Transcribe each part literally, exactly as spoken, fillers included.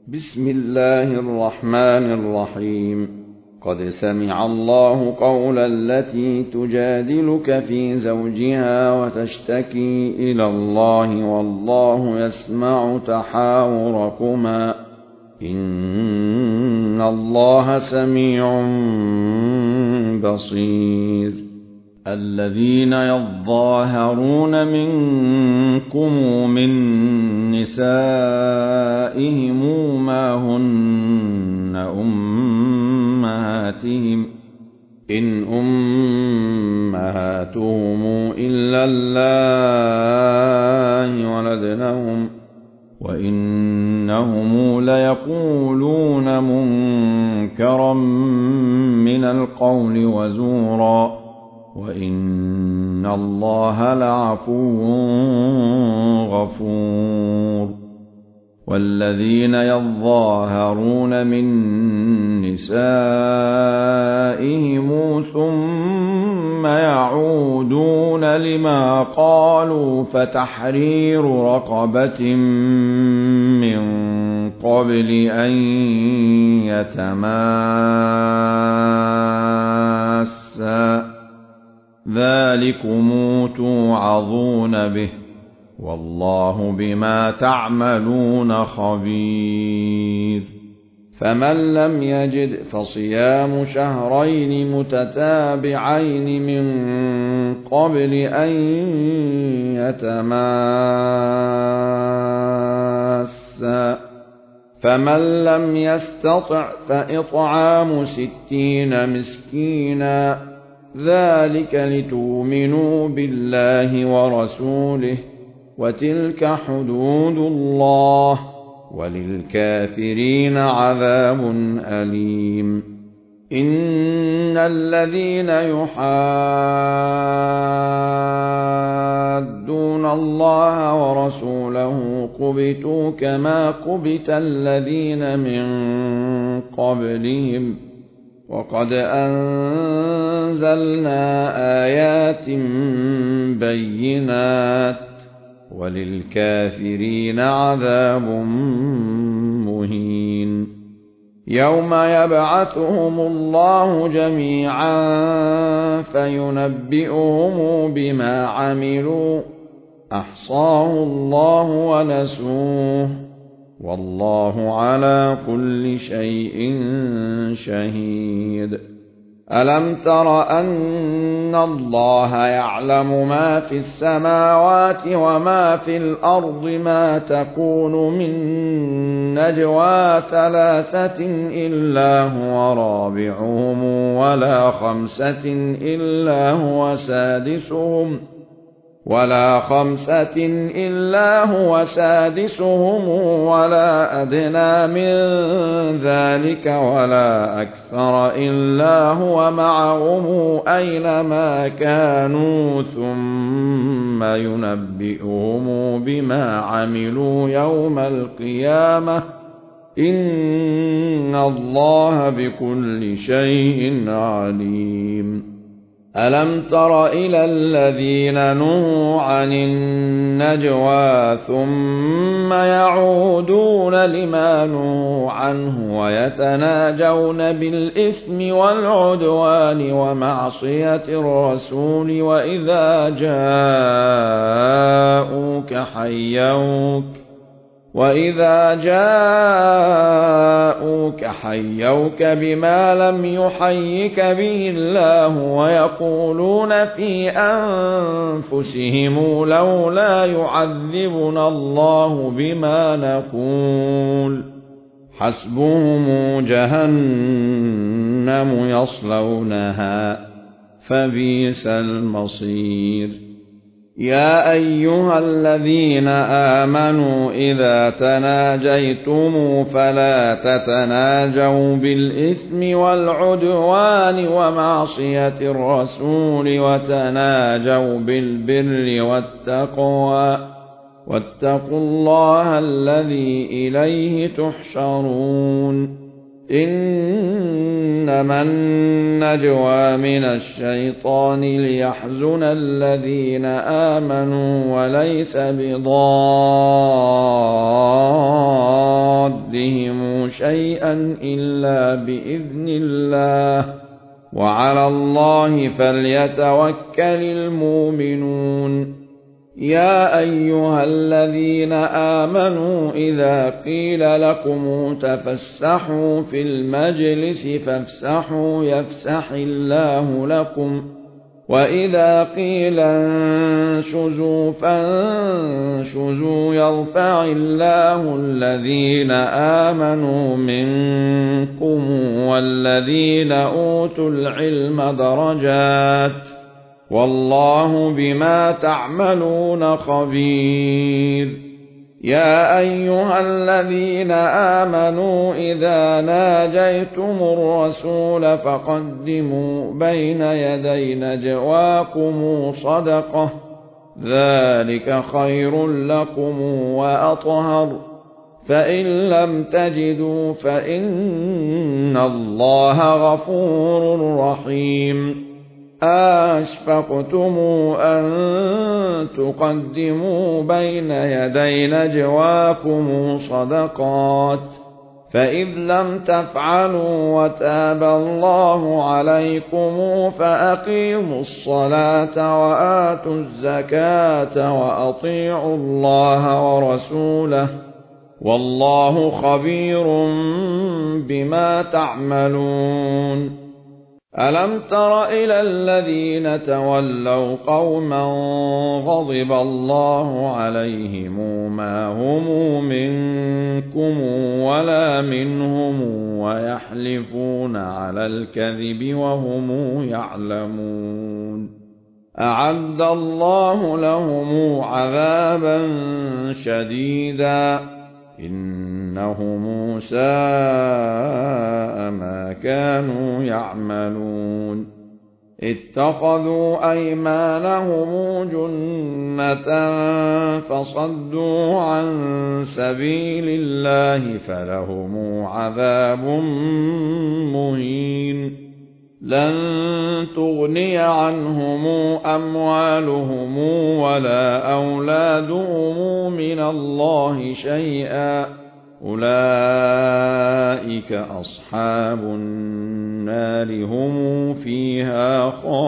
بسم الله الرحمن الرحيم. قد سمع الله قول التي تجادلك في زوجها وتشتكي إلى الله والله يسمع تحاوركما إن الله سميع بصير. الذين يظاهرون منكم من نسائهم ما هن أمهاتهم إن أمهاتهم إلا الله ولدنهم وإنهم ليقولون منكرا من القول وزورا وإن الله لعفو غفور. والذين يظاهرون من نسائهم ثم يعودون لما قالوا فتحرير رقبة من قبل أن يتماسا ذلكم توعظون به والله بما تعملون خبير. فمن لم يجد فصيام شهرين متتابعين من قبل أن يتماسا فمن لم يستطع فإطعام ستين مسكينا ذلك لتؤمنوا بالله ورسوله وتلك حدود الله وللكافرين عذاب أليم. إن الذين يحادون الله ورسوله كبتوا كما كبت الذين من قبلهم وقد أنزلنا آيات بينات وللكافرين عذاب مهين. يوم يبعثهم الله جميعا فينبئهم بما عملوا أحصاه الله ونسوه والله على كل شيء شهيد. ألم تر أن الله يعلم ما في السماوات وما في الأرض ما تكون من نجوى ثلاثة إلا هو رابعهم ولا خمسة إلا هو سادسهم ولا خمسة إلا هو سادسهم ولا أدنى من ذلك ولا أكثر إلا هو معهم أينما كانوا ثم ينبئهم بما عملوا يوم القيامة إن الله بكل شيء عليم. ألم تر إلى الذين نهوا عن النجوى ثم يعودون لما نهوا عنه ويتناجون بالإثم والعدوان ومعصية الرسول وإذا جاءوك حيوك وإذا جاءوك حيوك بما لم يحيك به الله ويقولون في أنفسهم لولا يعذبنا الله بما نقول حسبهم جهنم يصلونها فبئس المصير. يا أيها الذين آمنوا إذا تناجيتم فلا تتناجوا بالإثم والعدوان ومعصية الرسول وتناجوا بالبر والتقوى واتقوا الله الذي إليه تحشرون. إنما النجوى من الشيطان ليحزن الذين آمنوا وليس بضادهم تفعلوا شيئا إلا بإذن الله وعلى الله فليتوكل المؤمنون يا أيها الذين آمنوا إذا قيل لكم تفسحوا في المجلس فافسحوا يفسح الله لكم وإذا قيل انشزوا فانشزوا يرفع الله الذين آمنوا منكم والذين أوتوا العلم درجات والله بما تعملون خبير يا أيها الذين آمنوا إذا ناجيتم الرسول فقدموا بين يدي نجواكم صدقة ذلك خير لكم وأطهر فإن لم تجدوا فإن الله غفور رحيم أشفقتم أن تقدموا بين يدي نجواكم صدقات فإذ لم تفعلوا وتاب الله عليكم فأقيموا الصلاة وآتوا الزكاة وأطيعوا الله ورسوله والله خبير بما تعملون ألم تر إلى الذين تولوا قوما غضب الله عليهم ما هم منكم ولا منهم ويحلفون على الكذب وهم يعلمون أعد الله لهم عذابا شديدا إنهم ساء ما كانوا يعملون اتخذوا أيمانهم جنة فصدوا عن سبيل الله فلهم عذاب مهين لن تغني عنهم أموالهم ولا أولادهم من الله شيئا أولئك أصحاب النار هم فيها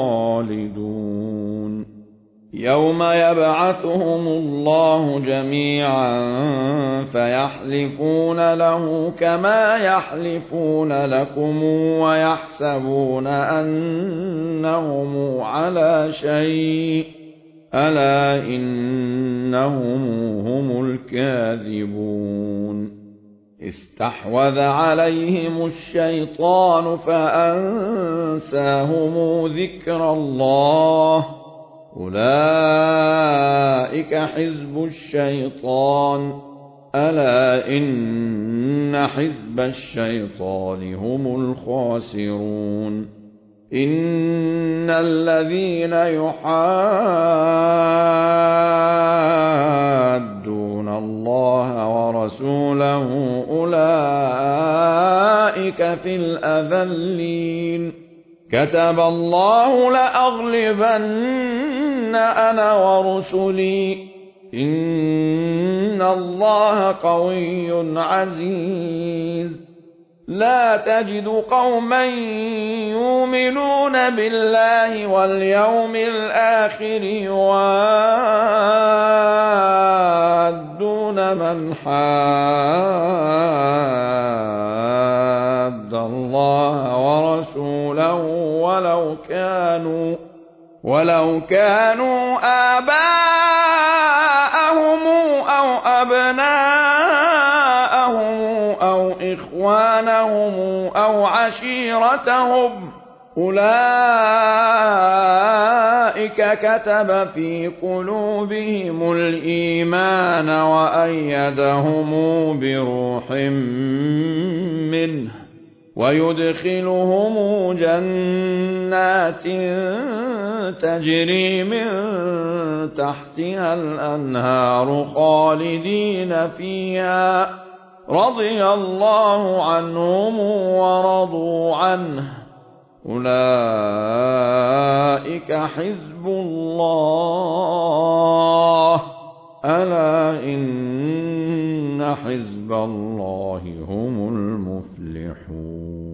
خالدون يوم يبعثهم الله جميعا فيحلفون له كما يحلفون لكم ويحسبون أنهم على شيء ألا إنهم هم الكاذبون استحوذ عليهم الشيطان فأنساهم ذكر الله أولئك حزب الشيطان ألا إن حزب الشيطان هم الخاسرون إن الذين يحادون الله ورسوله أولئك في الأذلين كتب الله لأغلبن أنا ورسلي إن الله قوي عزيز لا تجد قوما يؤمنون بالله واليوم الآخر يوادون من حاد الله ورسوله ولو كانوا ولو كانوا آباءهم أو أبناءهم أو إخوانهم أو عشيرتهم أولئك كتب في قلوبهم الإيمان وأيدهم بروح منه ويدخلهم جنات تجري من تحتها الأنهار خالدين فيها رضي الله عنهم ورضوا عنه أولئك حزب الله ألا إن حزب الله هم يفلحون